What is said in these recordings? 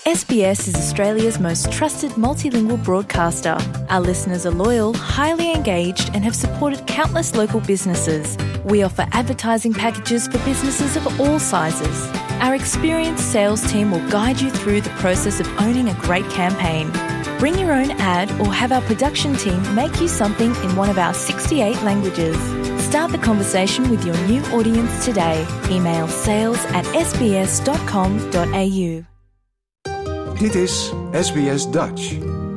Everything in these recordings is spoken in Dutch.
SBS is Australia's most trusted multilingual broadcaster. Our listeners are loyal, highly engaged, and have supported countless local businesses. We offer advertising packages for businesses of all sizes. Our experienced sales team will guide you through the process of owning a great campaign. Bring your own ad or have our production team make you something in one of our 68 languages. Start the conversation with your new audience today. Email sales@sbs.com.au. Dit is SBS Dutch.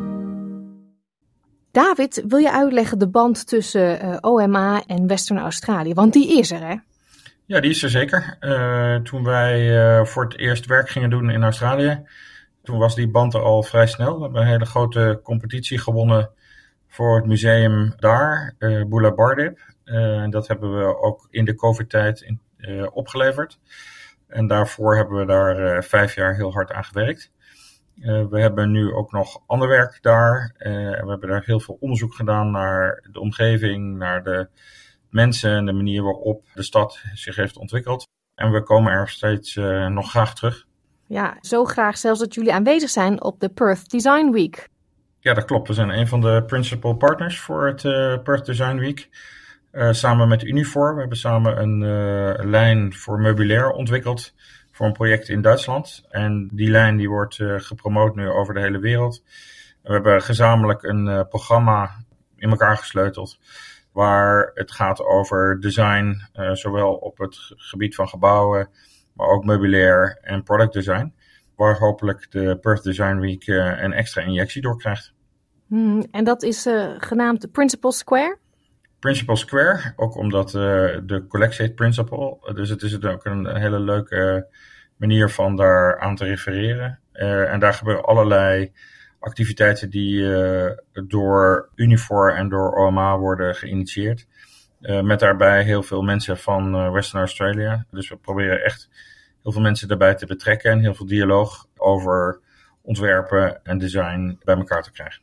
David, wil je uitleggen de band tussen OMA en Western Australië? Want die is er, hè? Ja, die is er zeker. Toen wij voor het eerst werk gingen doen in Australië, toen was die band er al vrij snel. We hebben een hele grote competitie gewonnen voor het museum daar, Bula Bardip. Dat hebben we ook in de COVID-tijd opgeleverd. En daarvoor hebben we daar 5 jaar heel hard aan gewerkt. We hebben nu ook nog ander werk daar. We hebben daar heel veel onderzoek gedaan naar de omgeving, naar de mensen en de manier waarop de stad zich heeft ontwikkeld. En we komen er steeds nog graag terug. Ja, zo graag zelfs dat jullie aanwezig zijn op de Perth Design Week. Ja, dat klopt. We zijn een van de principal partners voor het Perth Design Week. Samen met Unifor. We hebben samen een lijn voor meubilair ontwikkeld voor een project in Duitsland. En die lijn die wordt gepromoot nu over de hele wereld. We hebben gezamenlijk een programma in elkaar gesleuteld waar het gaat over design, zowel op het gebied van gebouwen, maar ook meubilair en product design, waar hopelijk de Perth Design Week een extra injectie door krijgt. En dat is genaamd Principal Square? Principal Square, ook omdat de collectie heet Principal. Dus het is ook een hele leuke manier van daar aan te refereren. En daar gebeuren allerlei activiteiten die door Unifor en door OMA worden geïnitieerd. Met daarbij heel veel mensen van Western Australia. Dus we proberen echt heel veel mensen daarbij te betrekken en heel veel dialoog over ontwerpen en design bij elkaar te krijgen.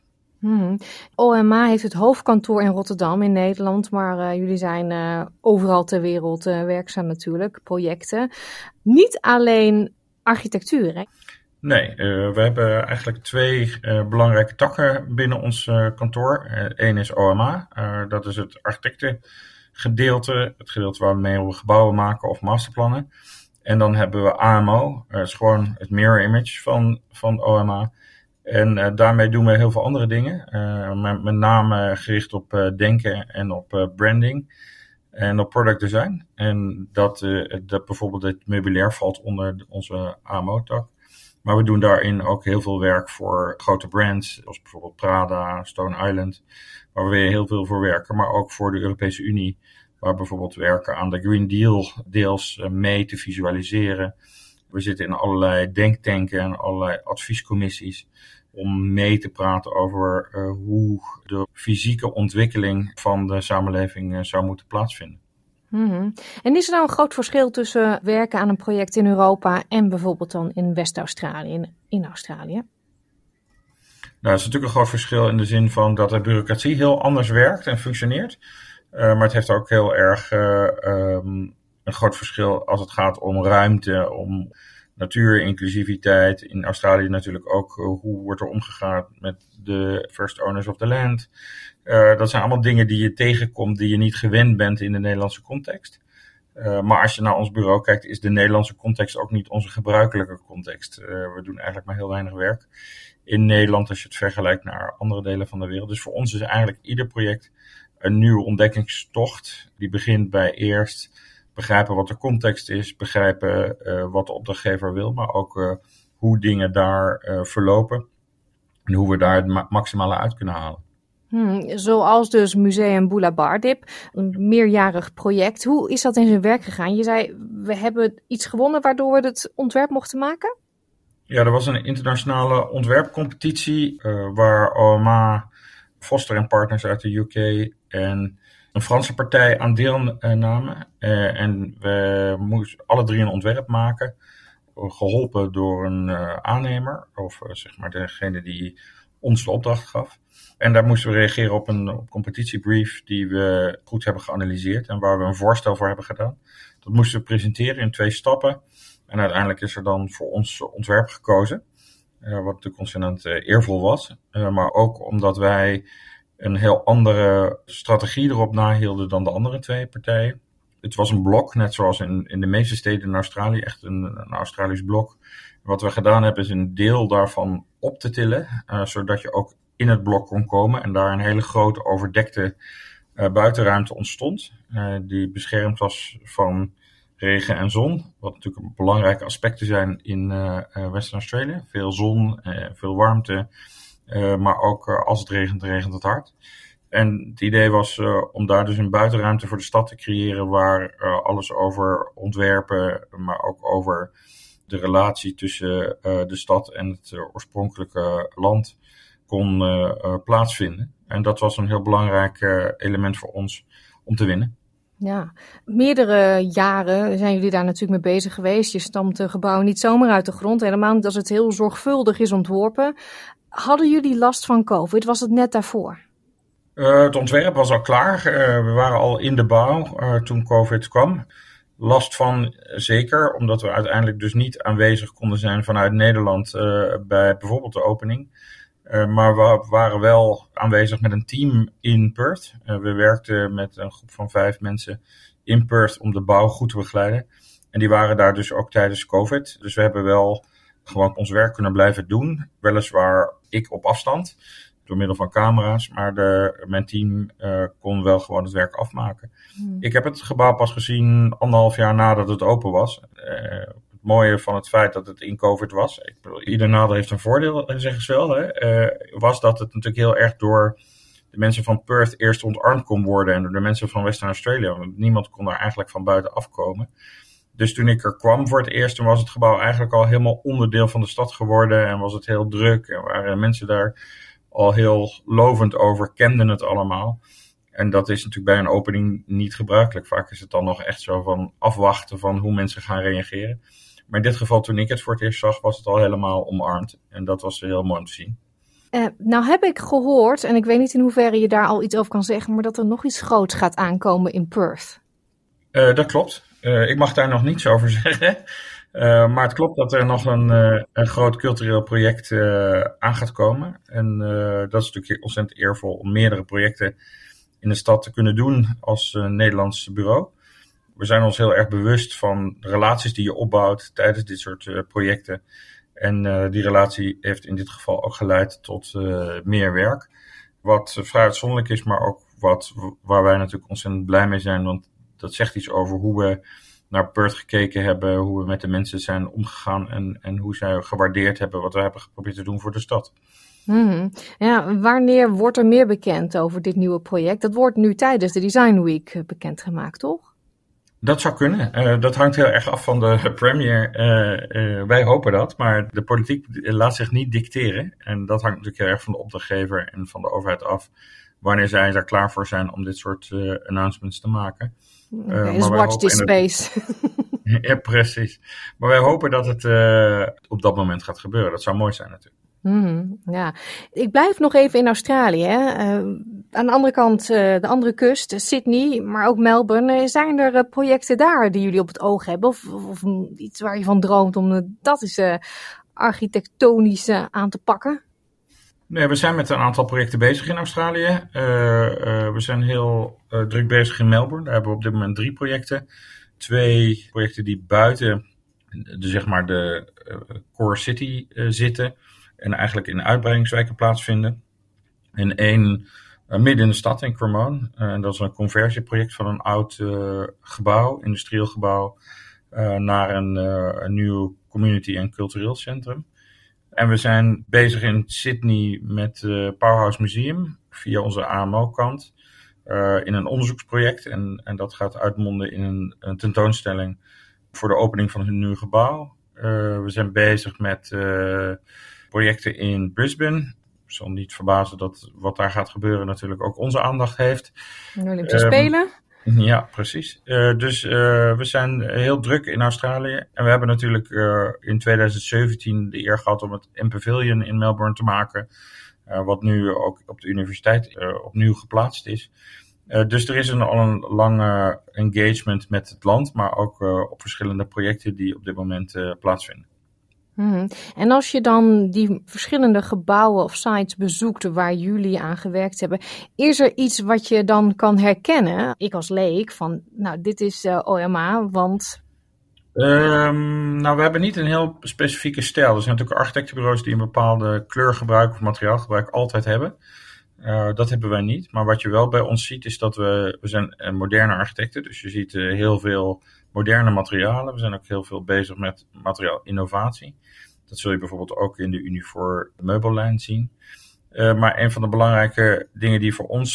OMA heeft het hoofdkantoor in Rotterdam in Nederland, maar jullie zijn overal ter wereld werkzaam natuurlijk, projecten. Niet alleen architectuur, hè? Nee, we hebben eigenlijk 2 belangrijke takken binnen ons kantoor. Eén is OMA, dat is het architectengedeelte, het gedeelte waarmee we gebouwen maken of masterplannen. En dan hebben we AMO, dat is gewoon het mirror image van OMA. En daarmee doen we heel veel andere dingen, met name gericht op denken en op branding en op product design. En dat bijvoorbeeld het meubilair valt onder onze AMO-tak. Maar we doen daarin ook heel veel werk voor grote brands, zoals bijvoorbeeld Prada, Stone Island, waar we weer heel veel voor werken. Maar ook voor de Europese Unie, waar bijvoorbeeld werken aan de Green Deal deels mee te visualiseren. We zitten in allerlei denktanken en allerlei adviescommissies om mee te praten over hoe de fysieke ontwikkeling van de samenleving zou moeten plaatsvinden. En is er nou een groot verschil tussen werken aan een project in Europa en bijvoorbeeld dan in West-Australië, in Australië? Nou, dat is natuurlijk een groot verschil in de zin van dat de bureaucratie heel anders werkt en functioneert. Maar het heeft ook heel erg een groot verschil als het gaat om ruimte, om natuur, inclusiviteit. In Australië natuurlijk ook hoe wordt er omgegaan met de first owners of the land. Dat zijn allemaal dingen die je tegenkomt die je niet gewend bent in de Nederlandse context. Maar als je naar ons bureau kijkt, is de Nederlandse context ook niet onze gebruikelijke context. We doen eigenlijk maar heel weinig werk in Nederland als je het vergelijkt naar andere delen van de wereld. Dus voor ons is eigenlijk ieder project een nieuwe ontdekkingstocht. Die begint bij eerst begrijpen wat de context is, begrijpen wat de opdrachtgever wil, maar ook hoe dingen daar verlopen en hoe we daar het maximale uit kunnen halen. Zoals dus Museum Bula Bardip, een meerjarig project. Hoe is dat in zijn werk gegaan? Je zei, we hebben iets gewonnen waardoor we het ontwerp mochten maken? Ja, er was een internationale ontwerpcompetitie waar OMA, Foster en Partners uit de UK en een Franse partij aan deelnamen. En we moesten alle 3 een ontwerp maken, geholpen door een aannemer, of zeg maar degene die ons de opdracht gaf. En daar moesten we reageren op een competitiebrief die we goed hebben geanalyseerd en waar we een voorstel voor hebben gedaan. Dat moesten we presenteren in 2 stappen. En uiteindelijk is er dan voor ons ontwerp gekozen. Wat natuurlijk ontzettend eervol was. Maar ook omdat wij een heel andere strategie erop nahielden dan de andere twee partijen. Het was een blok, net zoals in de meeste steden in Australië, echt een Australisch blok. Wat we gedaan hebben is een deel daarvan op te tillen, zodat je ook in het blok kon komen en daar een hele grote overdekte buitenruimte ontstond. Die beschermd was van regen en zon, wat natuurlijk belangrijke aspecten zijn in Western Australia. Veel zon, veel warmte, maar ook als het regent, regent het hard. En het idee was om daar dus een buitenruimte voor de stad te creëren waar alles over ontwerpen, maar ook over de relatie tussen de stad en het oorspronkelijke land kon plaatsvinden. En dat was een heel belangrijk element voor ons om te winnen. Ja, meerdere jaren zijn jullie daar natuurlijk mee bezig geweest. Je stamt het gebouw niet zomaar uit de grond, helemaal niet als het heel zorgvuldig is ontworpen. Hadden jullie last van COVID? Was het net daarvoor? Het ontwerp was al klaar. We waren al in de bouw toen COVID kwam. Last van zeker, omdat we uiteindelijk dus niet aanwezig konden zijn vanuit Nederland bij bijvoorbeeld de opening. Maar we waren wel aanwezig met een team in Perth. We werkten met een groep van 5 mensen in Perth om de bouw goed te begeleiden. En die waren daar dus ook tijdens COVID. Dus we hebben wel gewoon ons werk kunnen blijven doen. Weliswaar ik op afstand, door middel van camera's. Maar mijn team kon wel gewoon het werk afmaken. Ik heb het gebouw pas gezien 1,5 jaar nadat het open was. Het mooie van het feit dat het in COVID was, ik bedoel, ieder nadeel heeft een voordeel, zeggen ze wel, was dat het natuurlijk heel erg door de mensen van Perth eerst ontarmd kon worden en door de mensen van Western Australia. Want niemand kon daar eigenlijk van buiten afkomen. Dus toen ik er kwam voor het eerst, toen was het gebouw eigenlijk al helemaal onderdeel van de stad geworden en was het heel druk en waren mensen daar al heel lovend over, kenden het allemaal. En dat is natuurlijk bij een opening niet gebruikelijk. Vaak is het dan nog echt zo van afwachten van hoe mensen gaan reageren. Maar in dit geval, toen ik het voor het eerst zag, was het al helemaal omarmd. En dat was heel mooi om te zien. Nou heb ik gehoord, en ik weet niet in hoeverre je daar al iets over kan zeggen, maar dat er nog iets groots gaat aankomen in Perth. Dat klopt. Ik mag daar nog niets over zeggen. Maar het klopt dat er nog een groot cultureel project aan gaat komen. En dat is natuurlijk ontzettend eervol om meerdere projecten in de stad te kunnen doen als Nederlands bureau. We zijn ons heel erg bewust van de relaties die je opbouwt tijdens dit soort projecten. En die relatie heeft in dit geval ook geleid tot meer werk. Wat vrij uitzonderlijk is, maar ook waar wij natuurlijk ontzettend blij mee zijn. Want dat zegt iets over hoe we naar Perth gekeken hebben, hoe we met de mensen zijn omgegaan en hoe zij gewaardeerd hebben wat we hebben geprobeerd te doen voor de stad. Ja, wanneer wordt er meer bekend over dit nieuwe project? Dat wordt nu tijdens de Design Week bekendgemaakt, toch? Dat zou kunnen. Dat hangt heel erg af van de premier. Wij hopen dat, maar de politiek laat zich niet dicteren. En dat hangt natuurlijk heel erg van de opdrachtgever en van de overheid af, wanneer zij daar klaar voor zijn om dit soort announcements te maken. Dus watch this space. Ja, precies. Maar wij hopen dat het op dat moment gaat gebeuren. Dat zou mooi zijn natuurlijk. Ja, ik blijf nog even in Australië. Aan de andere kant, de andere kust, Sydney, maar ook Melbourne. Zijn er projecten daar die jullie op het oog hebben? Of iets waar je van droomt om dat eens architectonisch aan te pakken? Nee, we zijn met een aantal projecten bezig in Australië. We zijn heel druk bezig in Melbourne. Daar hebben we op dit moment 3 projecten. 2 projecten die buiten de core city zitten. En eigenlijk in uitbreidingswijken plaatsvinden. En 1 midden in de stad in Cremorne. Dat is een conversieproject van een oud gebouw, industrieel gebouw, naar een nieuw community- en cultureel centrum. En we zijn bezig in Sydney met Powerhouse Museum via onze AMO-kant in een onderzoeksproject. En dat gaat uitmonden in een tentoonstelling voor de opening van hun nieuwe gebouw. We zijn bezig met projecten in Brisbane. Ik zal niet verbazen dat wat daar gaat gebeuren natuurlijk ook onze aandacht heeft. Olympische Spelen? Ja, precies. Dus we zijn heel druk in Australië. En we hebben natuurlijk in 2017 de eer gehad om het M-Pavilion in Melbourne te maken. Wat nu ook op de universiteit opnieuw geplaatst is. Dus er is al een lange engagement met het land, maar ook op verschillende projecten die op dit moment plaatsvinden. En als je dan die verschillende gebouwen of sites bezoekt waar jullie aan gewerkt hebben, is er iets wat je dan kan herkennen? Ik als leek van, nou, dit is OMA, want... Nou, we hebben niet een heel specifieke stijl. Er zijn natuurlijk architectenbureaus die een bepaalde kleurgebruik of materiaalgebruik altijd hebben. Dat hebben wij niet. Maar wat je wel bij ons ziet is dat we zijn moderne architecten. Dus je ziet heel veel moderne materialen. We zijn ook heel veel bezig met materiaalinnovatie. Dat zul je bijvoorbeeld ook in de Unifor meubellijn zien. Maar een van de belangrijke dingen die voor ons,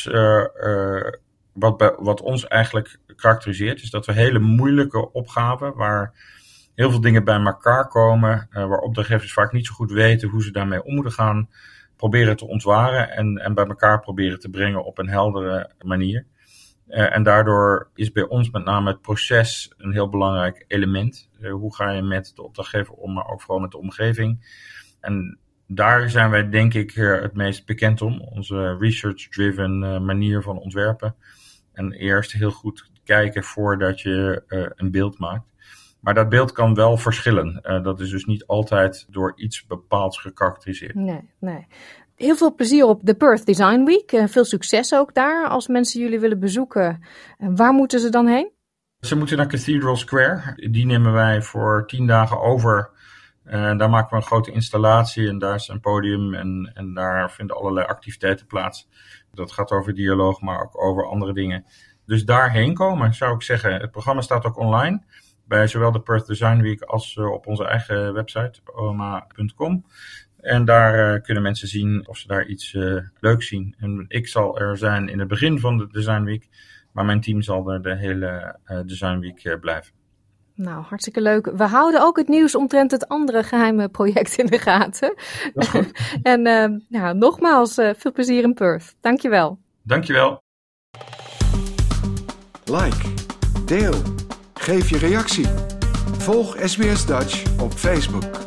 wat ons eigenlijk karakteriseert, is dat we hele moeilijke opgaven, waar heel veel dingen bij elkaar komen, waar opdrachtgevers vaak niet zo goed weten hoe ze daarmee om moeten gaan, proberen te ontwaren en bij elkaar proberen te brengen op een heldere manier. En daardoor is bij ons met name het proces een heel belangrijk element. Hoe ga je met de opdrachtgever om, maar ook vooral met de omgeving. En daar zijn wij denk ik het meest bekend om. Onze research-driven manier van ontwerpen. En eerst heel goed kijken voordat je een beeld maakt. Maar dat beeld kan wel verschillen. Dat is dus niet altijd door iets bepaalds gekarakteriseerd. Nee. Heel veel plezier op de Perth Design Week. Veel succes ook daar. Als mensen jullie willen bezoeken, waar moeten ze dan heen? Ze moeten naar Cathedral Square. Die nemen wij voor 10 dagen over. Daar maken we een grote installatie en daar is een podium en daar vinden allerlei activiteiten plaats. Dat gaat over dialoog, maar ook over andere dingen. Dus daarheen komen, zou ik zeggen. Het programma staat ook online bij zowel de Perth Design Week als op onze eigen website, oma.com. En daar kunnen mensen zien of ze daar iets leuks zien. En ik zal er zijn in het begin van de Design Week, maar mijn team zal er de hele Design Week blijven. Nou, hartstikke leuk. We houden ook het nieuws omtrent het andere geheime project in de gaten. En nogmaals, veel plezier in Perth. Dankjewel. Dankjewel. Like, deel, geef je reactie. Volg SBS Dutch op Facebook.